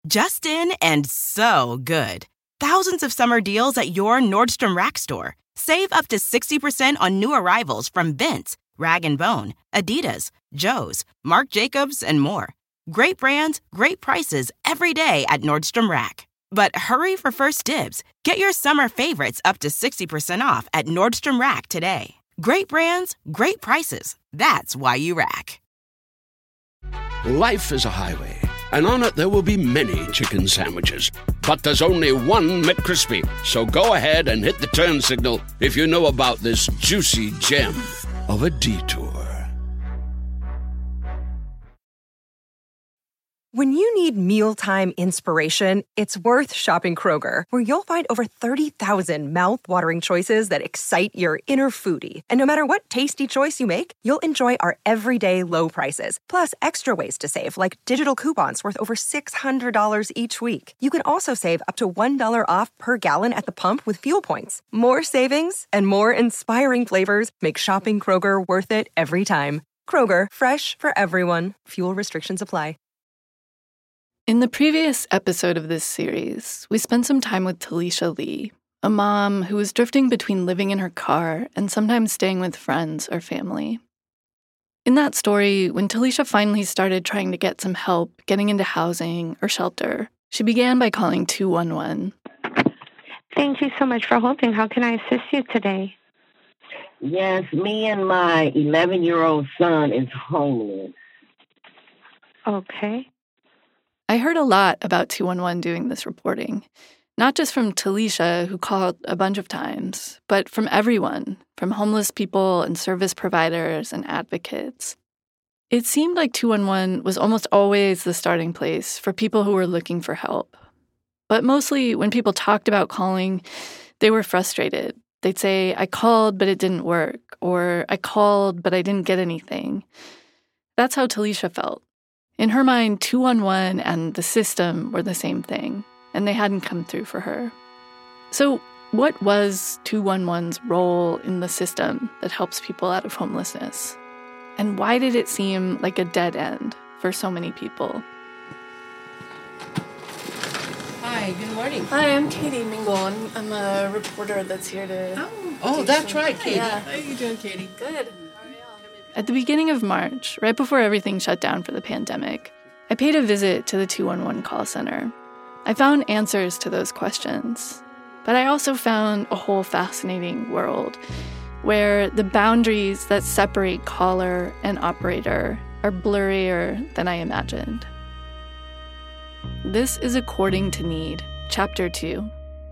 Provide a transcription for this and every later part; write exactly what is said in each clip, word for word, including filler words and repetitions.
Just in and so good. Thousands of summer deals at your Nordstrom Rack store. Save up to sixty percent on new arrivals from Vince, Rag and Bone, Adidas, Joe's, Marc Jacobs, and more. Great brands, great prices every day at Nordstrom Rack. But hurry for first dibs. Get your summer favorites up to sixty percent off at Nordstrom Rack today. Great brands, great prices. That's why you rack. Life is a highway, and on it there will be many chicken sandwiches. But there's only one McCrispy. So go ahead and hit the turn signal if you know about this juicy gem of a detour. When you need mealtime inspiration, it's worth shopping Kroger, where you'll find over thirty thousand mouth-watering choices that excite your inner foodie. And no matter what tasty choice you make, you'll enjoy our everyday low prices, plus extra ways to save, like digital coupons worth over six hundred dollars each week. You can also save up to one dollar off per gallon at the pump with fuel points. More savings and more inspiring flavors make shopping Kroger worth it every time. Kroger, fresh for everyone. Fuel restrictions apply. In the previous episode of this series, we spent some time with Talisha Lee, a mom who was drifting between living in her car and sometimes staying with friends or family. In that story, when Talisha finally started trying to get some help getting into housing or shelter, she began by calling two one one. Thank you so much for holding. How can I assist you today? Yes, me and my eleven-year-old son is homeless. Okay. I heard a lot about two one one doing this reporting, not just from Talisha, who called a bunch of times, but from everyone, from homeless people and service providers and advocates. It seemed like two one one was almost always the starting place for people who were looking for help. But mostly when people talked about calling, they were frustrated. They'd say, I called, but it didn't work, or I called, but I didn't get anything. That's how Talisha felt. In her mind, two one one and the system were the same thing, and they hadn't come through for her. So what was two one one's role in the system that helps people out of homelessness? And why did it seem like a dead end for so many people? Hi, good morning. Hi, I'm Katie Mingle. I'm, I'm a reporter that's here to... Oh, oh that's some... right, Katie. Yeah. How are you doing, Katie? Good. At the beginning of March, right before everything shut down for the pandemic, I paid a visit to the two one one call center. I found answers to those questions, but I also found a whole fascinating world where the boundaries that separate caller and operator are blurrier than I imagined. This is According to Need, Chapter two.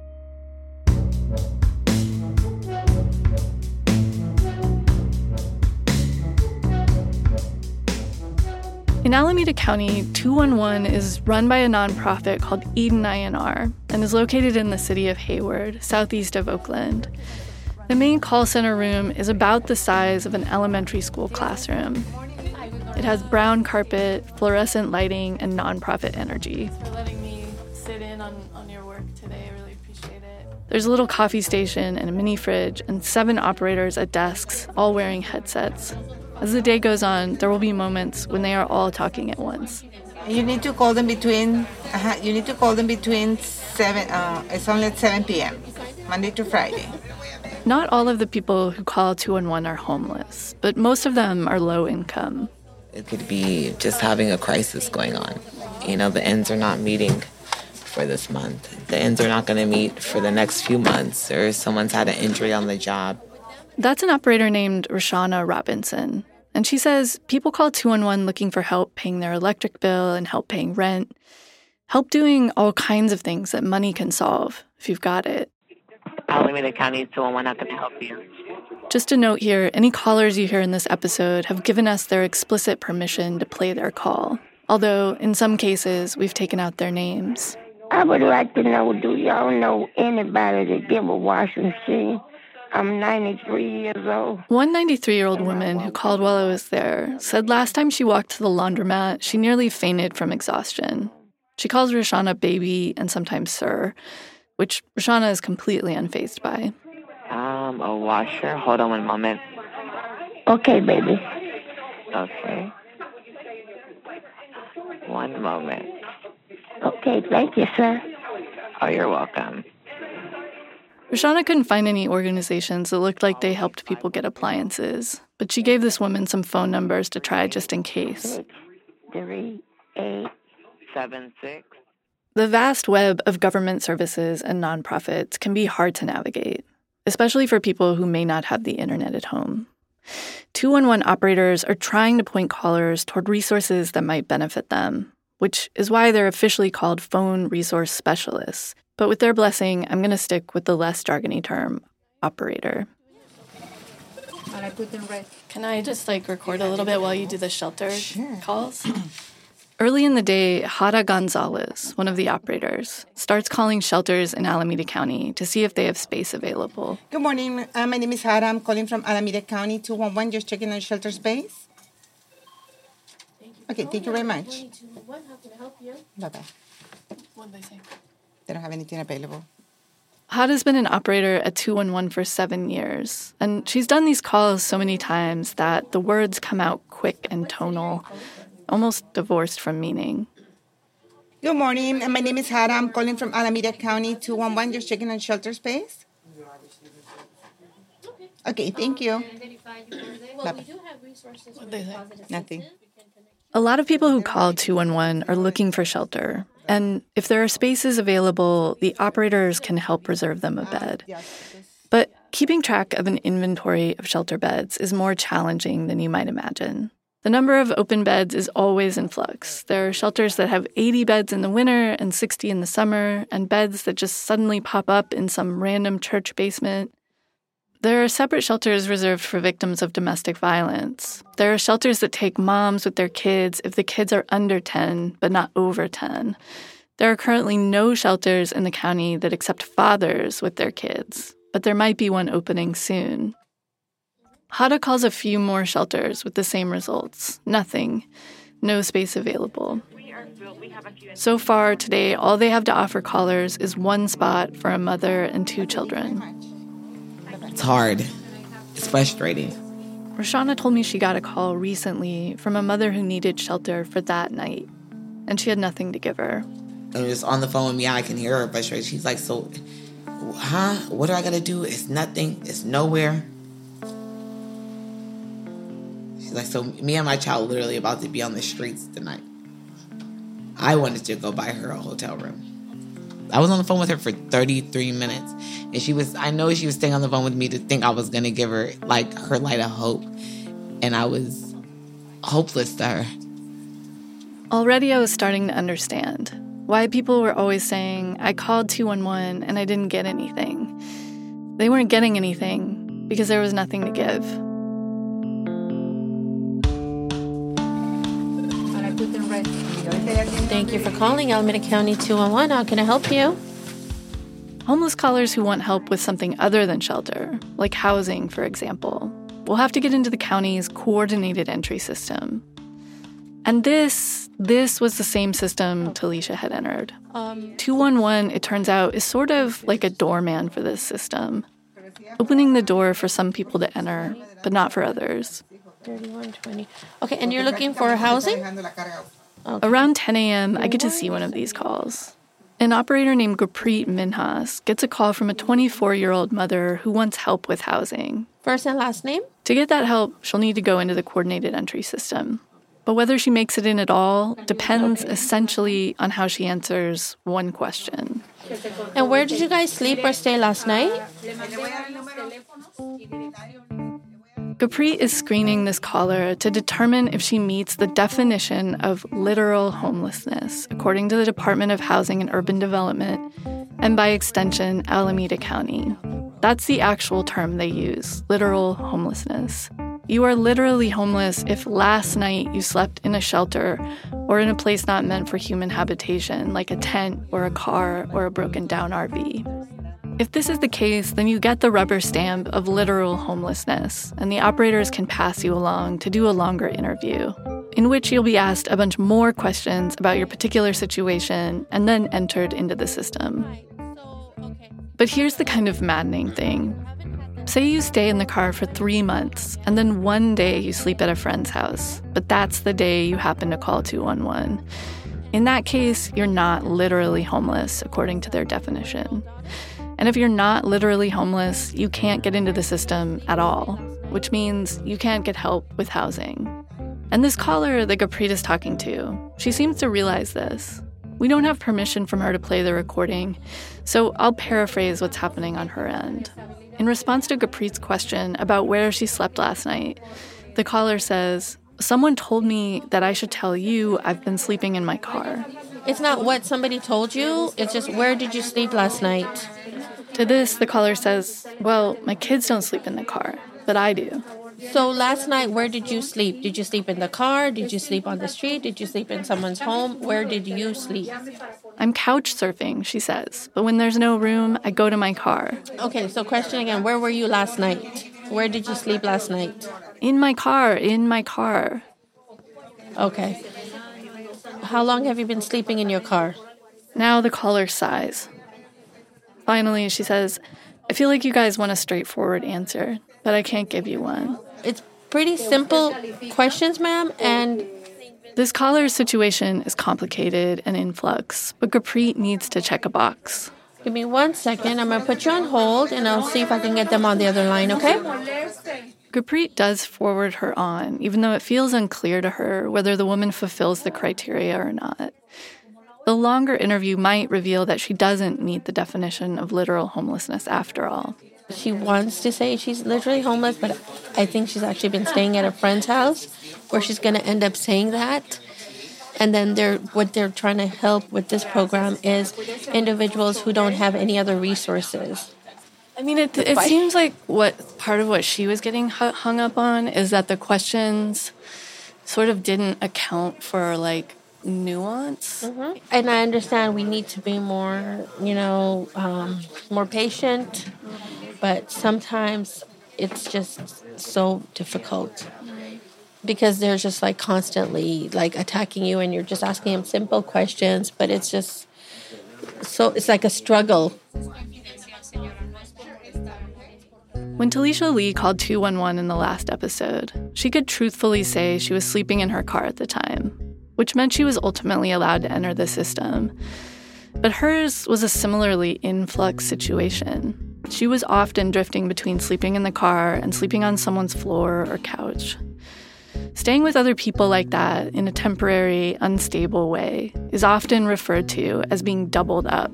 In Alameda County, two one one is run by a nonprofit called Eden I N R and is located in the city of Hayward, southeast of Oakland. The main call center room is about the size of an elementary school classroom. It has brown carpet, fluorescent lighting, and nonprofit energy. Thanks for letting me sit in on, on your work today. I really appreciate it. There's a little coffee station and a mini fridge and seven operators at desks, all wearing headsets. As the day goes on, there will be moments when they are all talking at once. You need to call them between. Uh, you need to call them between seven. Uh, it's only at seven p.m. Monday to Friday. Not all of the people who call two one one are homeless, but most of them are low income. It could be just having a crisis going on. You know, the ends are not meeting for this month. The ends are not going to meet for the next few months, or someone's had an injury on the job. That's an operator named Roshana Robinson. And she says people call two one one looking for help paying their electric bill and help paying rent, help doing all kinds of things that money can solve if you've got it. Alameda County two one one, not going to help you. Just a note here, any callers you hear in this episode have given us their explicit permission to play their call, although in some cases we've taken out their names. I would like to know, do y'all know anybody that give a washing machine? I'm ninety-three years old. One ninety-three-year-old woman who called while I was there said last time she walked to the laundromat, she nearly fainted from exhaustion. She calls Roshana baby and sometimes sir, which Roshana is completely unfazed by. Um, a washer. Hold on one moment. Okay, baby. Okay. One moment. Okay, thank you, sir. Oh, you're welcome. Roshana couldn't find any organizations that looked like they helped people get appliances, but she gave this woman some phone numbers to try just in case. Six, three, eight, Seven, six. The vast web of government services and nonprofits can be hard to navigate, especially for people who may not have the internet at home. two one one operators are trying to point callers toward resources that might benefit them, which is why they're officially called phone resource specialists. But with their blessing, I'm going to stick with the less jargony term, operator. Can I just, like, record a little bit while you do the shelter sure. calls? Early in the day, Hara Gonzalez, one of the operators, starts calling shelters in Alameda County to see if they have space available. Good morning. Uh, my name is Hara. I'm calling from Alameda County, two one one, just checking on shelter space. Thank you. Okay, thank you very much. How can I help you? Bye-bye. What did they say? They don't have anything available. Hara's been an operator at two one one for seven years, and she's done these calls so many times that the words come out quick and tonal, almost divorced from meaning. Good morning. My name is Hara. I'm calling from Alameda County, two one one, just checking on shelter space. Okay, thank you. Bye-bye. Nothing. A lot of people who call two one one are looking for shelter, and if there are spaces available, the operators can help reserve them a bed. But keeping track of an inventory of shelter beds is more challenging than you might imagine. The number of open beds is always in flux. There are shelters that have eighty beds in the winter and sixty in the summer, and beds that just suddenly pop up in some random church basement. There are separate shelters reserved for victims of domestic violence. There are shelters that take moms with their kids if the kids are under ten, but not over ten. There are currently no shelters in the county that accept fathers with their kids, but there might be one opening soon. Hara calls a few more shelters with the same results. Nothing. No space available. So far today, all they have to offer callers is one spot for a mother and two children. It's hard. It's frustrating. Roshana told me she got a call recently from a mother who needed shelter for that night, and she had nothing to give her. And just on the phone with me, I can hear her frustrated. She's like, so, huh? What do I got to do? It's nothing. It's nowhere. She's like, so me and my child literally about to be on the streets tonight. I wanted to go buy her a hotel room. I was on the phone with her for thirty-three minutes. And she was, I know she was staying on the phone with me to think I was going to give her, like, her light of hope. And I was hopeless to her. Already I was starting to understand why people were always saying, I called two one one and I didn't get anything. They weren't getting anything because there was nothing to give. Thank you for calling Alameda County two one one. How can I help you? Homeless callers who want help with something other than shelter, like housing, for example, will have to get into the county's coordinated entry system. And this, this was the same system Talisha had entered. Um, two one one, it turns out, is sort of like a doorman for this system, opening the door for some people to enter, but not for others. thirty-one twenty. Okay, and you're looking for housing? Okay. Around ten a.m., I get to see one of these calls. An operator named Gurpreet Minhas gets a call from a twenty-four-year-old mother who wants help with housing. First and last name? To get that help, she'll need to go into the coordinated entry system. But whether she makes it in at all depends okay. essentially on how she answers one question. And where did you guys sleep or stay last night? Gurpreet is screening this caller to determine if she meets the definition of literal homelessness, according to the Department of Housing and Urban Development, and by extension, Alameda County. That's the actual term they use, literal homelessness. You are literally homeless if last night you slept in a shelter or in a place not meant for human habitation, like a tent or a car or a broken down R V. If this is the case, then you get the rubber stamp of literal homelessness, and the operators can pass you along to do a longer interview, in which you'll be asked a bunch more questions about your particular situation and then entered into the system. But here's the kind of maddening thing. Say you stay in the car for three months, and then one day you sleep at a friend's house, but that's the day you happen to call two one one. In that case, you're not literally homeless, according to their definition. And if you're not literally homeless, you can't get into the system at all, which means you can't get help with housing. And this caller that Gurpreet is talking to, she seems to realize this. We don't have permission from her to play the recording, so I'll paraphrase what's happening on her end. In response to Gurpreet's question about where she slept last night, the caller says, "Someone told me that I should tell you I've been sleeping in my car." It's not what somebody told you. It's just, where did you sleep last night? To this, the caller says, "Well, my kids don't sleep in the car, but I do." So last night, where did you sleep? Did you sleep in the car? Did you sleep on the street? Did you sleep in someone's home? Where did you sleep? I'm couch surfing, she says, but when there's no room, I go to my car. Okay, so question again, where were you last night? Where did you sleep last night? In my car, in my car. Okay. How long have you been sleeping in your car? Now the caller sighs. Finally, she says, "I feel like you guys want a straightforward answer, but I can't give you one." It's pretty simple questions, ma'am, and... This caller's situation is complicated and in flux, but Gurpreet needs to check a box. Give me one second. I'm going to put you on hold, and I'll see if I can get them on the other line, okay? Gurpreet does forward her on, even though it feels unclear to her whether the woman fulfills the criteria or not. The longer interview might reveal that she doesn't meet the definition of literal homelessness after all. She wants to say she's literally homeless, but I think she's actually been staying at a friend's house where she's going to end up saying that. And then they're what they're trying to help with this program is individuals who don't have any other resources. I mean, it, it seems like what part of what she was getting hung up on is that the questions sort of didn't account for, like, nuance. Mm-hmm. And I understand we need to be more, you know, um, more patient. But sometimes it's just so difficult because they're just like constantly like attacking you and you're just asking them simple questions, but it's just so it's like a struggle. When Talisha Lee called two one one in the last episode, she could truthfully say she was sleeping in her car at the time, which meant she was ultimately allowed to enter the system. But hers was a similarly influx situation. She was often drifting between sleeping in the car and sleeping on someone's floor or couch. Staying with other people like that in a temporary, unstable way is often referred to as being doubled up.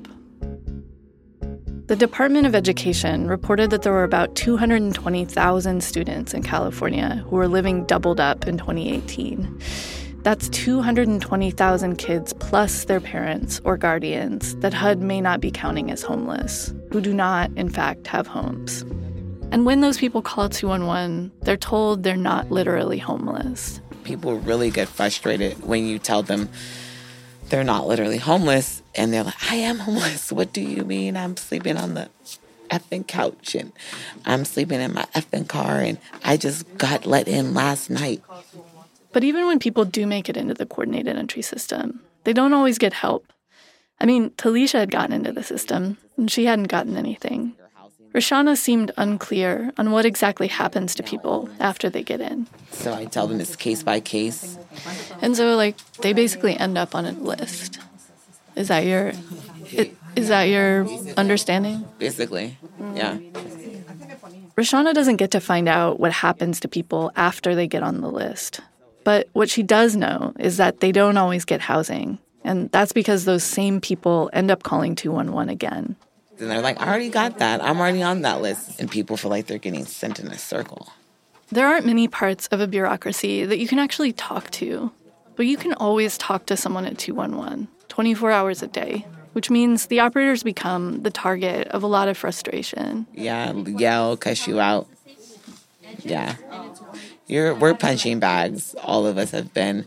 The Department of Education reported that there were about two hundred twenty thousand students in California who were living doubled up in twenty eighteen. That's two hundred twenty thousand kids plus their parents or guardians that H U D may not be counting as homeless, who do not, in fact, have homes. And when those people call two one one, they're told they're not literally homeless. People really get frustrated when you tell them they're not literally homeless, and they're like, "I am homeless. What do you mean? I'm sleeping on the effing couch, and I'm sleeping in my effing car, and I just got let in last night." But even when people do make it into the coordinated entry system, they don't always get help. I mean, Talisha had gotten into the system, and she hadn't gotten anything. Rashana seemed unclear on what exactly happens to people after they get in. So I tell them it's case by case. And so, like, they basically end up on a list. Is that your, is that your understanding? Basically, yeah. Rashana doesn't get to find out what happens to people after they get on the list. But what she does know is that they don't always get housing. And that's because those same people end up calling two one one again. And they're like, "I already got that. I'm already on that list." And people feel like they're getting sent in a circle. There aren't many parts of a bureaucracy that you can actually talk to. But you can always talk to someone at two one one, twenty-four hours a day, which means the operators become the target of a lot of frustration. Yeah, yell, cuss you out. Yeah. You're, we're punching bags. All of us have been.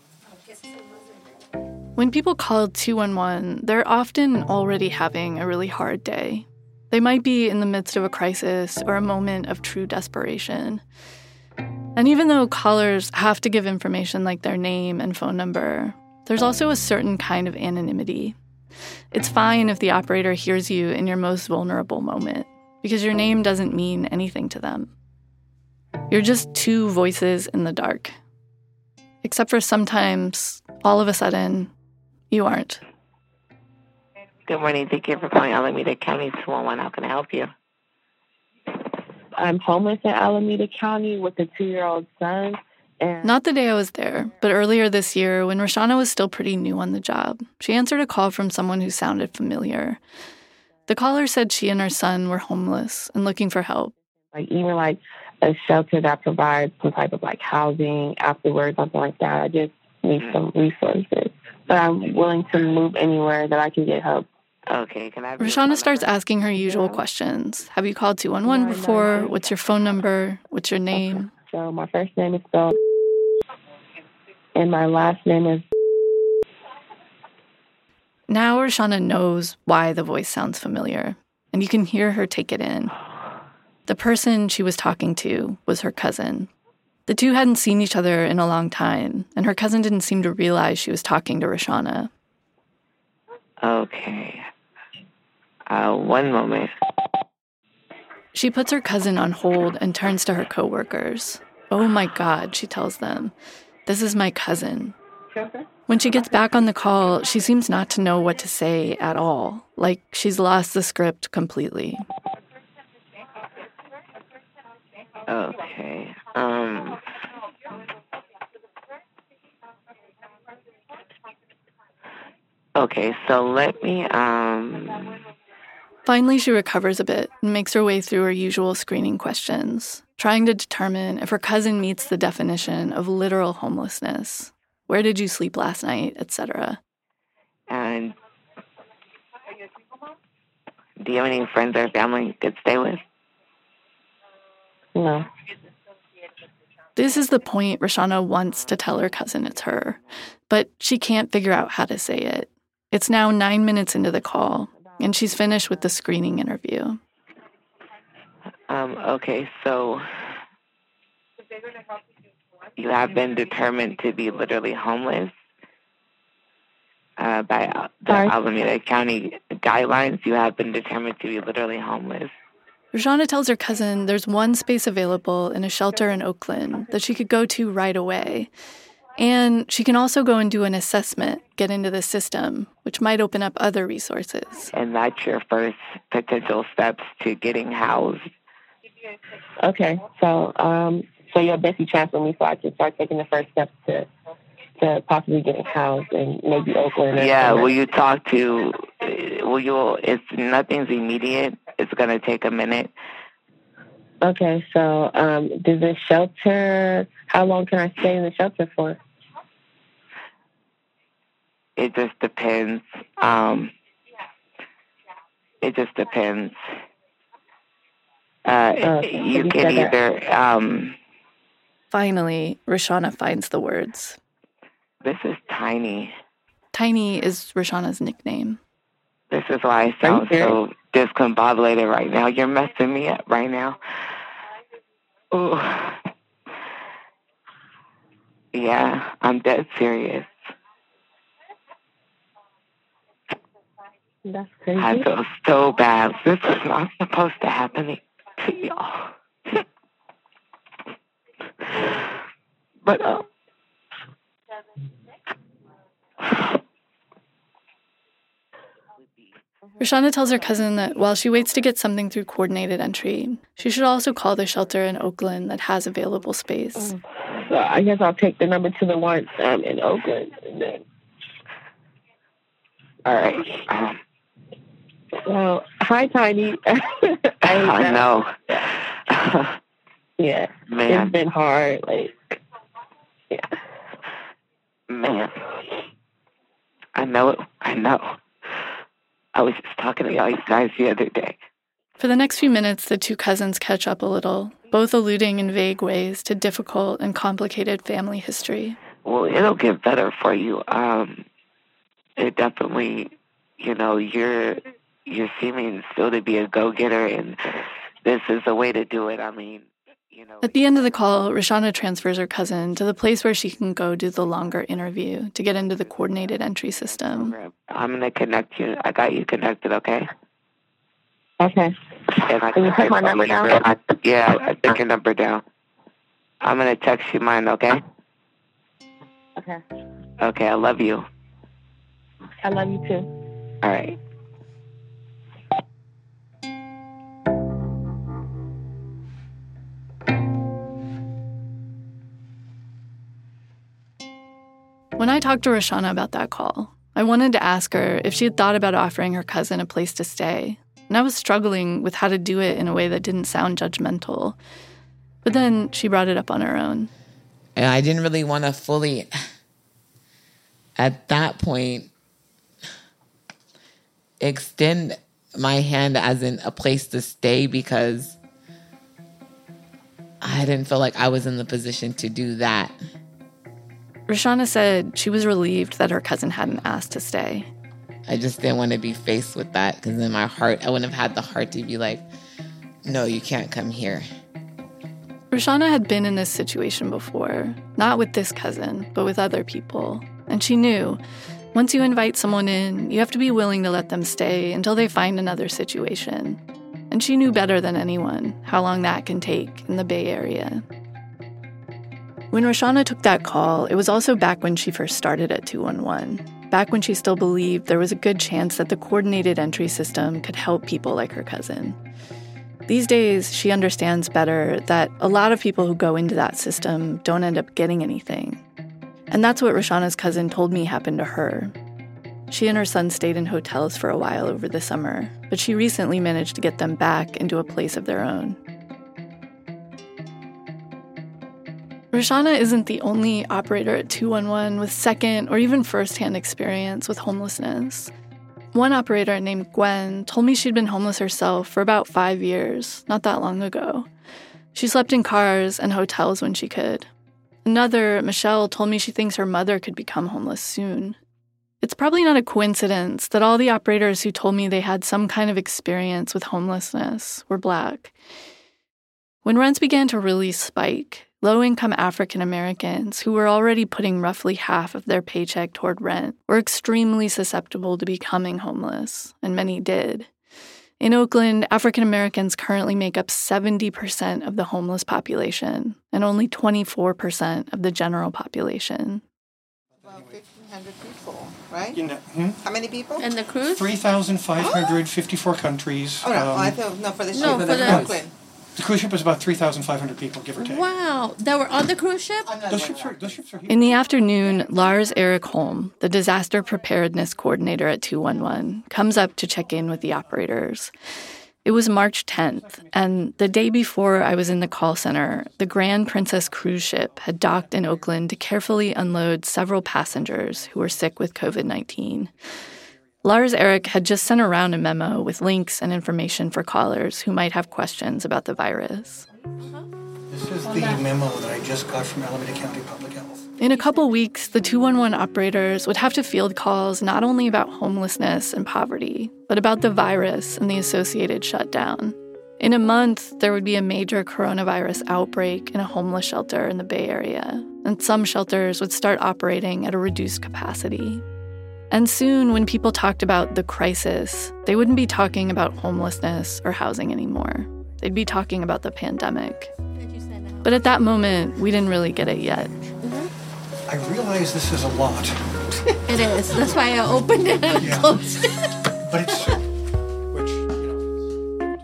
When people call two one one, they're often already having a really hard day. They might be in the midst of a crisis or a moment of true desperation. And even though callers have to give information like their name and phone number, there's also a certain kind of anonymity. It's fine if the operator hears you in your most vulnerable moment, because your name doesn't mean anything to them. You're just two voices in the dark. Except for sometimes, all of a sudden, You aren't. Good morning. Thank you for calling Alameda County two one one. How can I help you? I'm homeless in Alameda County with a two-year-old son. And Not the day I was there, but earlier this year when Roshana was still pretty new on the job, she answered a call from someone who sounded familiar. The caller said she and her son were homeless and looking for help. Like even like a shelter that provides some type of like housing afterwards, something like that. I just need some resources. But I'm willing to move anywhere that I can get help. Okay, can I have Roshana starts asking her usual questions. Have you called two one one before? What's your phone number? What's your name? So my first name is spelled and my last name is... Now Roshana knows why the voice sounds familiar, and you can hear her take it in. The person she was talking to was her cousin. The two hadn't seen each other in a long time, and her cousin didn't seem to realize she was talking to Roshana. Okay. Uh, one moment. She puts her cousin on hold and turns to her coworkers. Oh my God, she tells them. This is my cousin. When she gets back on the call, she seems not to know what to say at all, like she's lost the script completely. Okay. Um. Okay, so let me, um... Finally, she recovers a bit and makes her way through her usual screening questions, trying to determine if her cousin meets the definition of literal homelessness. Where did you sleep last night, et cetera. And do you have any friends or family you could stay with? No. This is the point Roshana wants to tell her cousin it's her, but she can't figure out how to say it. It's now nine minutes into the call, and she's finished with the screening interview. Um, okay, so you have been determined to be literally homeless uh, by the Alameda County guidelines. You have been determined to be literally homeless. Roshana tells her cousin there's one space available in a shelter in Oakland that she could go to right away. And she can also go and do an assessment, get into the system, which might open up other resources. And that's your first potential steps to getting housed. Okay, so um, so you'll basically transfer me so I can start taking the first steps to to possibly getting housed in maybe Oakland. Or yeah, somewhere. Will you talk to, will you, it's nothing's immediate. It's going to take a minute. Okay, so um, does the shelter, how long can I stay in the shelter for? It just depends. Um, it just depends. Uh, oh, you can either... Um, Finally, Roshana finds the words. This is Tiny. Tiny is Roshana's nickname. This is why I sound so discombobulated right now. You're messing me up right now. Ooh. Yeah, I'm dead serious. That's crazy. I feel so bad. This is not supposed to happen to y'all. But, uh, Roshana tells her cousin that while she waits to get something through coordinated entry, she should also call the shelter in Oakland that has available space. So I guess I'll take the number to the one um, in Oakland. And then... All right. Um, well, hi, Tiny. I, I know. Yeah, man. It's been hard. Like, yeah. Man. I know it. I know. I was just talking to y'all guys the other day. For the next few minutes, the two cousins catch up a little, both alluding in vague ways to difficult and complicated family history. Well, it'll get better for you. Um, it definitely, you know, you're you're seeming still to be a go-getter, and this is the way to do it. I mean, you know. At the end of the call, Roshana transfers her cousin to the place where she can go do the longer interview to get into the coordinated entry system. I'm going to connect you. I got you connected, okay? Okay. And I Can you take my number down? I, yeah, I took your number down. I'm going to text you mine, okay? Okay. Okay, I love you. I love you too. All right. When I talked to Roshana about that call, I wanted to ask her if she had thought about offering her cousin a place to stay, and I was struggling with how to do it in a way that didn't sound judgmental. But then she brought it up on her own. And I didn't really want to fully, at that point, extend my hand as in a place to stay because I didn't feel like I was in the position to do that. Roshana said she was relieved that her cousin hadn't asked to stay. I just didn't want to be faced with that because in my heart, I wouldn't have had the heart to be like, no, you can't come here. Roshana had been in this situation before, not with this cousin, but with other people. And she knew, once you invite someone in, you have to be willing to let them stay until they find another situation. And she knew better than anyone how long that can take in the Bay Area. When Roshana took that call, it was also back when she first started at two one one, back when she still believed there was a good chance that the coordinated entry system could help people like her cousin. These days, she understands better that a lot of people who go into that system don't end up getting anything. And that's what Roshana's cousin told me happened to her. She and her son stayed in hotels for a while over the summer, but she recently managed to get them back into a place of their own. Roshana isn't the only operator at two one one with second or even first-hand experience with homelessness. One operator named Gwen told me she'd been homeless herself for about five years, not that long ago. She slept in cars and hotels when she could. Another, Michelle, told me she thinks her mother could become homeless soon. It's probably not a coincidence that all the operators who told me they had some kind of experience with homelessness were Black. When rents began to really spike, low-income African Americans, who were already putting roughly half of their paycheck toward rent, were extremely susceptible to becoming homeless, and many did. In Oakland, African Americans currently make up seventy percent of the homeless population, and only twenty-four percent of the general population. About fifteen hundred people, right? You know, hmm? How many people? And the cruise? three thousand five hundred fifty-four countries. Oh, no, um, oh, I thought, no, for the ship. No, for the- Oakland. The cruise ship was about three thousand five hundred people, give or take. Wow, that were on the cruise ship? Those ships are, those ships are huge. In the afternoon, Lars Erik Holm, the disaster preparedness coordinator at two one one, comes up to check in with the operators. It was March tenth, and the day before I was in the call center, the Grand Princess cruise ship had docked in Oakland to carefully unload several passengers who were sick with covid nineteen. Lars Erik had just sent around a memo with links and information for callers who might have questions about the virus. This is the memo that I just got from Alameda County Public Health. In a couple weeks, the two one one operators would have to field calls not only about homelessness and poverty, but about the virus and the associated shutdown. In a month, there would be a major coronavirus outbreak in a homeless shelter in the Bay Area, and some shelters would start operating at a reduced capacity. And soon, when people talked about the crisis, they wouldn't be talking about homelessness or housing anymore. They'd be talking about the pandemic. But at that moment, we didn't really get it yet. Mm-hmm. I realize this is a lot. It is. That's why I opened it and Yeah. closed it. But it's, which, you know.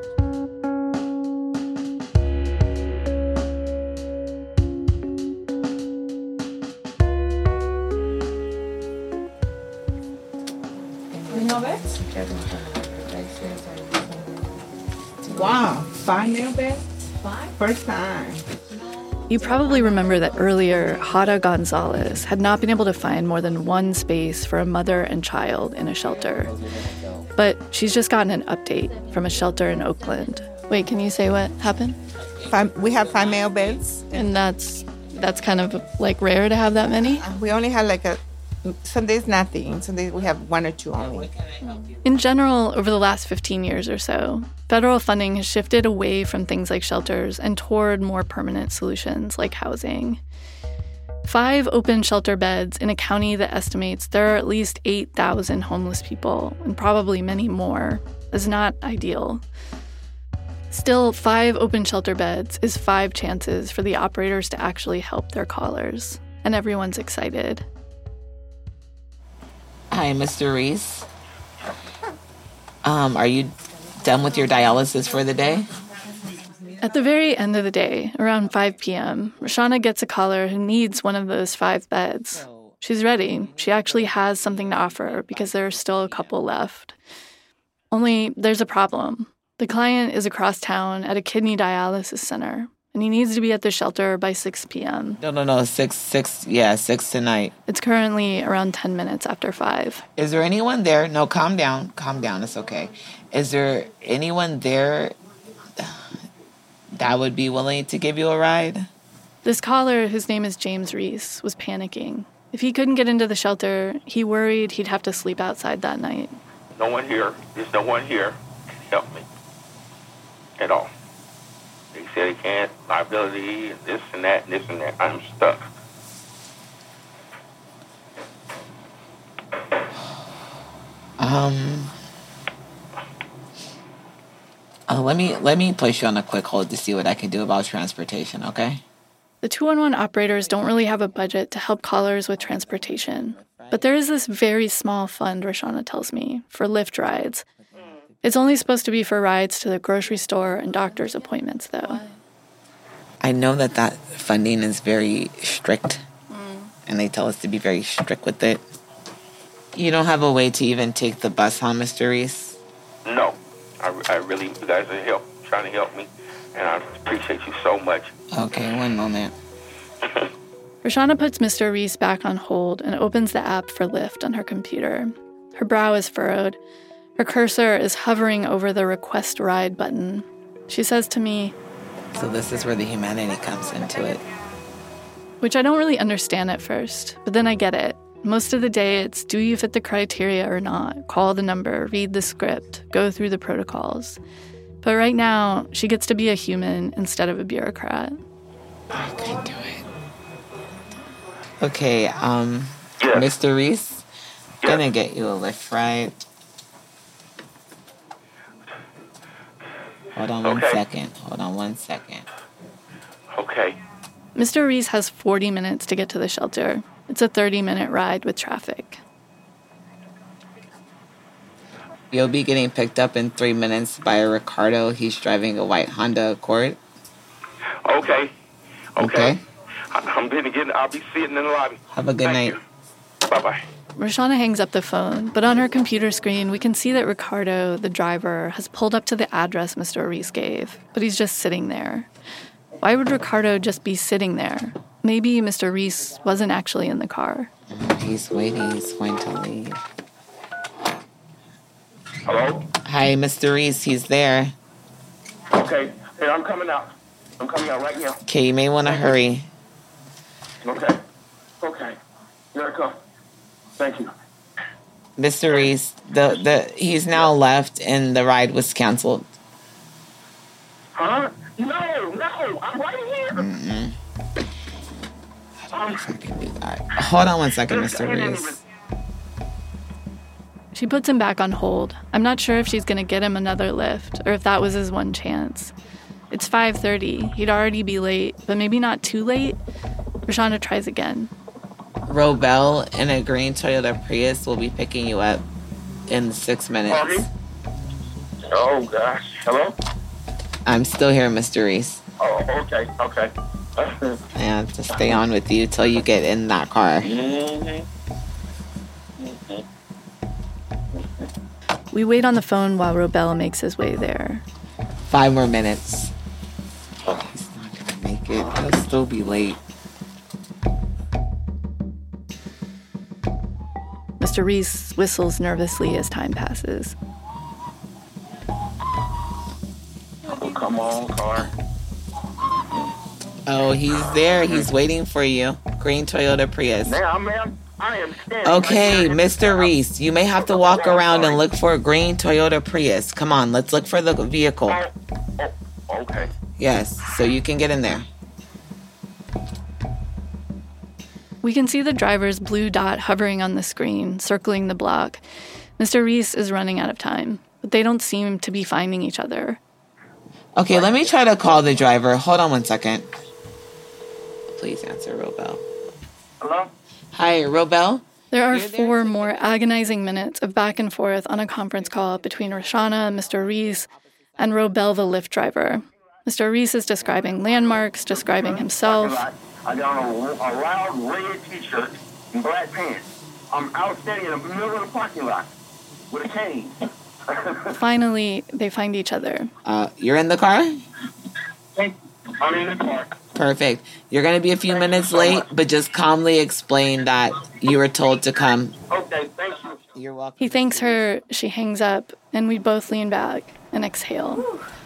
Wow, five male beds? Five? First time. You probably remember that earlier, Hada Gonzalez had not been able to find more than one space for a mother and child in a shelter. But she's just gotten an update from a shelter in Oakland. Wait, can you say what happened? Five, we have five male beds. And that's that's kind of like rare to have that many? We only have like a, some days nothing. Some days we have one or two only. In general, over the last fifteen years or so, federal funding has shifted away from things like shelters and toward more permanent solutions like housing. Five open shelter beds in a county that estimates there are at least eight thousand homeless people, and probably many more, is not ideal. Still, five open shelter beds is five chances for the operators to actually help their callers, and everyone's excited. Hi, Mister Reese. Um, are you done with your dialysis for the day? At the very end of the day, around five p.m., Roshana gets a caller who needs one of those five beds. She's ready. She actually has something to offer because there are still a couple left. Only there's a problem. The client is across town at a kidney dialysis center, and he needs to be at the shelter by six p.m. No, no, no, six, six, yeah, six tonight. It's currently around ten minutes after five. Is there anyone there? No, calm down, calm down, it's okay. Is there anyone there that would be willing to give you a ride? This caller, whose name is James Reese, was panicking. If he couldn't get into the shelter, he worried he'd have to sleep outside that night. No one here. There's no one here to help me at all. They said they can't, liability, and this and that, and this and that. I'm stuck. Um... Uh, let me let me place you on a quick hold to see what I can do about transportation, okay? The two one one operators don't really have a budget to help callers with transportation. But there is this very small fund, Roshana tells me, for Lyft rides. It's only supposed to be for rides to the grocery store and doctor's appointments, though. I know that that funding is very strict, and they tell us to be very strict with it. You don't have a way to even take the bus home, Mister Reese? No. I, I really, you guys are help, trying to help me, and I appreciate you so much. Okay, one moment. Roshana puts Mister Reese back on hold and opens the app for Lyft on her computer. Her brow is furrowed. Her cursor is hovering over the request ride button. She says to me, "So this is where the humanity comes into it." Which I don't really understand at first, but then I get it. Most of the day, it's do you fit the criteria or not? Call the number, read the script, go through the protocols. But right now, she gets to be a human instead of a bureaucrat. I can do it. Okay, um, yeah. Mister Reese, yeah. Gonna get you a Lyft ride. Hold on one okay. second. Hold on one second. Okay. Mister Reese has forty minutes to get to the shelter. It's a thirty-minute ride with traffic. You'll be getting picked up in three minutes by Ricardo. He's driving a white Honda Accord. Okay. Okay. Okay. I'm gonna get. I'll be sitting in the lobby. Have a good Thank night. Bye bye. Roshana hangs up the phone, but on her computer screen, we can see that Ricardo, the driver, has pulled up to the address Mister Reese gave, but he's just sitting there. Why would Ricardo just be sitting there? Maybe Mister Reese wasn't actually in the car. He's waiting. He's going to leave. Hello? Hi, Mister Reese. He's there. Okay. Hey, I'm coming out. I'm coming out right now. Okay, you may want to hurry. Okay. Okay. Here I come. Thank you. Mister Reese, the, the he's now left and the ride was canceled. Huh? No, no, I'm right here. Mm-mm. I don't know if I can do that. Hold on one second, Mister Reese. She puts him back on hold. I'm not sure if she's going to get him another lift or if that was his one chance. It's five thirty. He'd already be late, but maybe not too late. Roshana tries again. Robel in a green Toyota Prius will be picking you up in six minutes. Pardon? Oh, gosh. Hello? I'm still here, Mister Reese. Oh, okay, okay. I have to stay on with you till you get in that car. Mm-hmm. We wait on the phone while Robel makes his way there. Five more minutes. Oh, he's not gonna make it. He'll still be late. Mister Reese whistles nervously as time passes. Oh, come on, car. Oh, he's there. He's waiting for you. Green Toyota Prius. Now, ma'am, I am standing. Okay, Mister Reese, you may have to walk around and look for a green Toyota Prius. Come on, let's look for the vehicle. Oh, oh, okay. Yes, so you can get in there. We can see the driver's blue dot hovering on the screen, circling the block. Mister Reese is running out of time, but they don't seem to be finding each other. Okay, let me try to call the driver. Hold on one second. Please answer, Robel. Hello? Hi, Robel? There are four more agonizing minutes of back and forth on a conference call between Roshana, Mister Reese, and Robel, the Lyft driver. Mister Reese is describing landmarks, describing himself. I got on a, a loud red T-shirt and black pants. I'm out standing in the middle of the parking lot with a cane. Finally, they find each other. Uh, you're in the car? I'm in the car. Perfect. You're going to be a few minutes late, but just calmly explain that you were told to come. Okay, thank you. You're welcome. He thanks her, she hangs up, and we both lean back and exhale.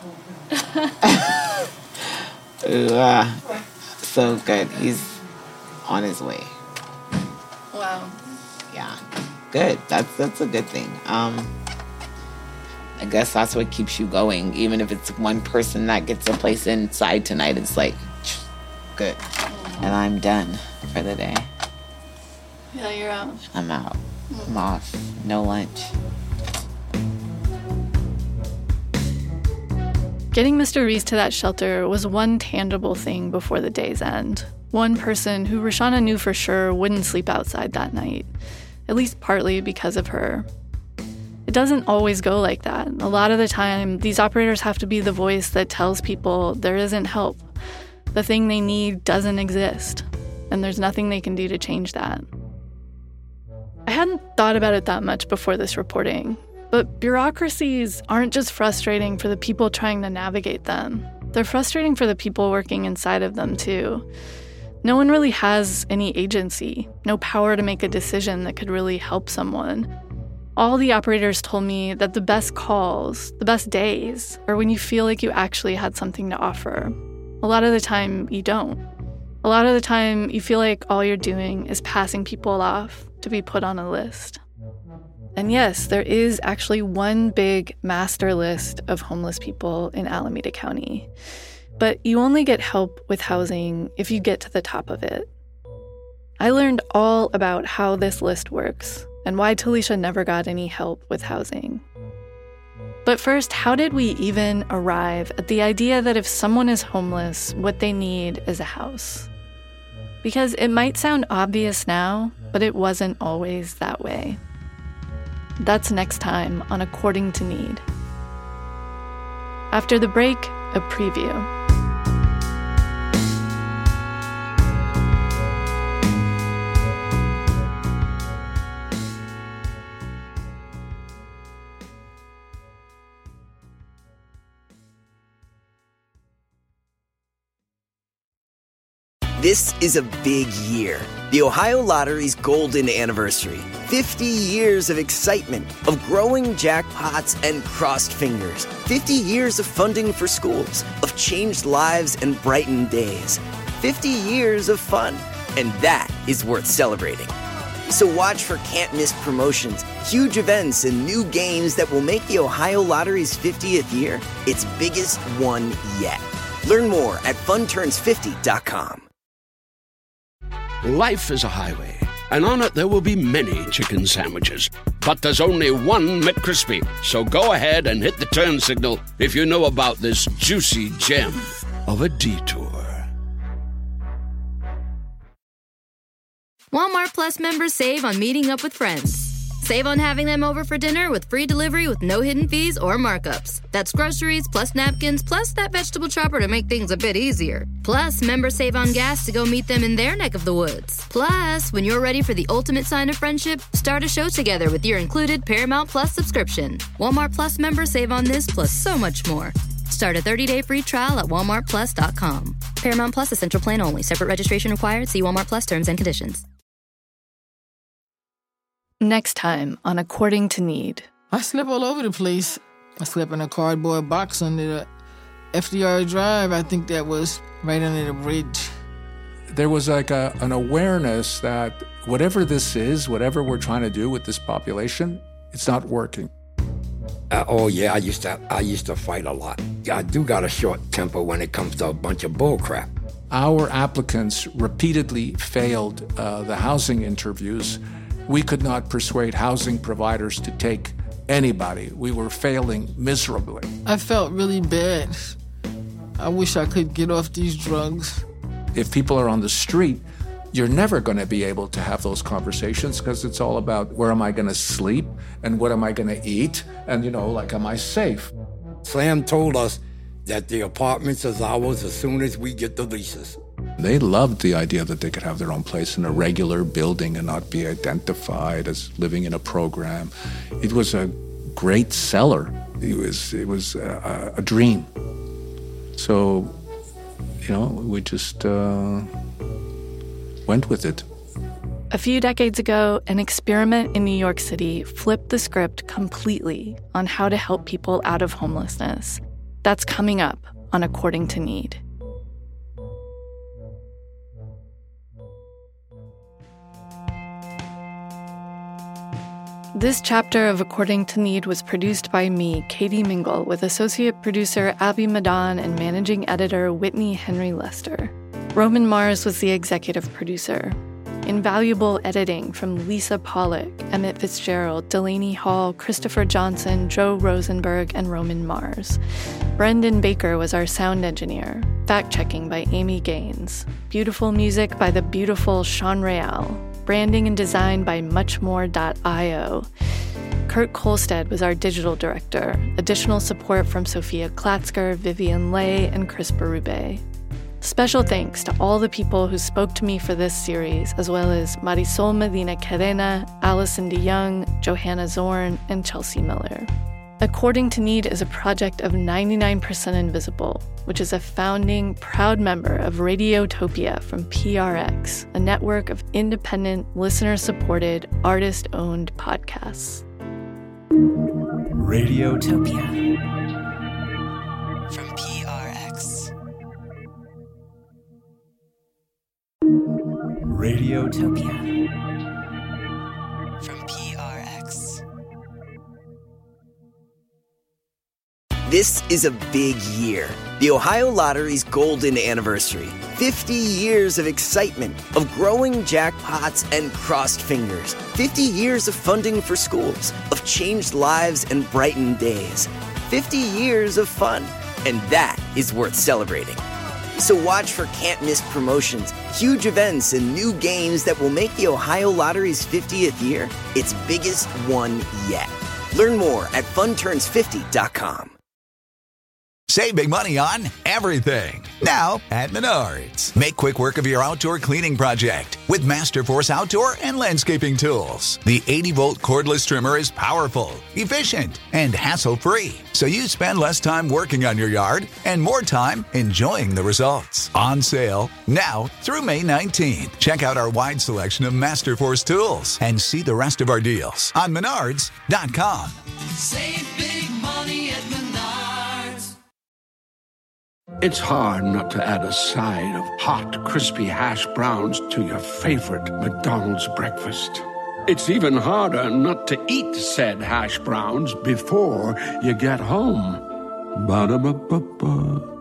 Ooh, uh, so good. He's on his way. Wow. Yeah. Good. That's that's a good thing. Um, I guess that's what keeps you going. Even if it's one person that gets a place inside tonight, it's like, good. And I'm done for the day. Yeah, you're out. I'm out. I'm off. No lunch. Getting Mister Reese to that shelter was one tangible thing before the day's end. One person who Roshana knew for sure wouldn't sleep outside that night, at least partly because of her. It doesn't always go like that. A lot of the time, these operators have to be the voice that tells people there isn't help. The thing they need doesn't exist, and there's nothing they can do to change that. I hadn't thought about it that much before this reporting, but bureaucracies aren't just frustrating for the people trying to navigate them. They're frustrating for the people working inside of them, too. No one really has any agency, no power to make a decision that could really help someone. All the operators told me that the best calls, the best days, are when you feel like you actually had something to offer. A lot of the time, you don't. A lot of the time, you feel like all you're doing is passing people off to be put on a list. And yes, there is actually one big master list of homeless people in Alameda County. But you only get help with housing if you get to the top of it. I learned all about how this list works and why Talisha never got any help with housing. But first, how did we even arrive at the idea that if someone is homeless, what they need is a house? Because it might sound obvious now, but it wasn't always that way. That's next time on According to Need. After the break, a preview. This is a big year. The Ohio Lottery's golden anniversary. fifty years of excitement, of growing jackpots and crossed fingers. fifty years of funding for schools, of changed lives and brightened days. fifty years of fun, and that is worth celebrating. So watch for can't-miss promotions, huge events, and new games that will make the Ohio Lottery's fiftieth year its biggest one yet. Learn more at fun turns fifty dot com. Life is a highway, and on it there will be many chicken sandwiches. But there's only one McCrispy. So go ahead and hit the turn signal if you know about this juicy gem of a detour. Walmart Plus members save on meeting up with friends. Save on having them over for dinner with free delivery with no hidden fees or markups. That's groceries, plus napkins, plus that vegetable chopper to make things a bit easier. Plus, members save on gas to go meet them in their neck of the woods. Plus, when you're ready for the ultimate sign of friendship, start a show together with your included Paramount Plus subscription. Walmart Plus members save on this plus so much more. Start a thirty-day free trial at walmart plus dot com. Paramount Plus Essential Plan only. Separate registration required. See Walmart Plus terms and conditions. Next time on According to Need. I slept all over the place. I slept in a cardboard box under the F D R Drive. I think that was right under the bridge. There was like a, an awareness that whatever this is, whatever we're trying to do with this population, it's not working. Uh, oh yeah, I used to I used to fight a lot. I do got a short temper when it comes to a bunch of bull crap. Our applicants repeatedly failed uh, the housing interviews. We could not persuade housing providers to take anybody. We were failing miserably. I felt really bad. I wish I could get off these drugs. If people are on the street, You're never going to be able to have those conversations because it's all about where am I going to sleep and what am I going to eat and, you know, like, am I safe? Sam told us that the apartments is ours as soon as we get the leases. They loved the idea that they could have their own place in a regular building and not be identified as living in a program. It was a great seller. It was, it was a, a dream. So, you know, we just uh, went with it. A few decades ago, an experiment in New York City flipped the script completely on how to help people out of homelessness. That's coming up on According to Need. This chapter of According to Need was produced by me, Katie Mingle, with associate producer Abby Madan and managing editor Whitney Henry Lester. Roman Mars was the executive producer. Invaluable editing from Lisa Pollack, Emmett Fitzgerald, Delaney Hall, Christopher Johnson, Joe Rosenberg, and Roman Mars. Brendan Baker was our sound engineer. Fact-checking by Amy Gaines. Beautiful music by the beautiful Sean Real. Branding and design by muchmore dot io. Kurt Kolstad was our digital director. Additional support from Sophia Klatzker, Vivian Lay, and Chris Berube. Special thanks to all the people who spoke to me for this series, as well as Marisol Medina Cadena, Allison DeYoung, Johanna Zorn, and Chelsea Miller. According to Need is a project of ninety-nine percent Invisible, which is a founding, proud member of Radiotopia from P R X, a network of independent, listener-supported, artist-owned podcasts. Radiotopia from P R X. Radiotopia from P R X. This is a big year. The Ohio Lottery's golden anniversary. fifty years of excitement, of growing jackpots and crossed fingers. fifty years of funding for schools, of changed lives and brightened days. fifty years of fun, and that is worth celebrating. So watch for can't-miss promotions, huge events, and new games that will make the Ohio Lottery's fiftieth year its biggest one yet. Learn more at fun turns fifty dot com. Save big money on everything now at Menards. Make quick work of your outdoor cleaning project with Masterforce outdoor and landscaping tools. The eighty volt cordless trimmer is powerful, efficient, and hassle-free, so you spend less time working on your yard and more time enjoying the results. On sale now through May nineteenth. Check out our wide selection of Masterforce tools and see the rest of our deals on menards dot com. Save big money at Menards. It's hard not to add a side of hot, crispy hash browns to your favorite McDonald's breakfast. It's even harder not to eat said hash browns before you get home. Ba-da-ba-ba-ba.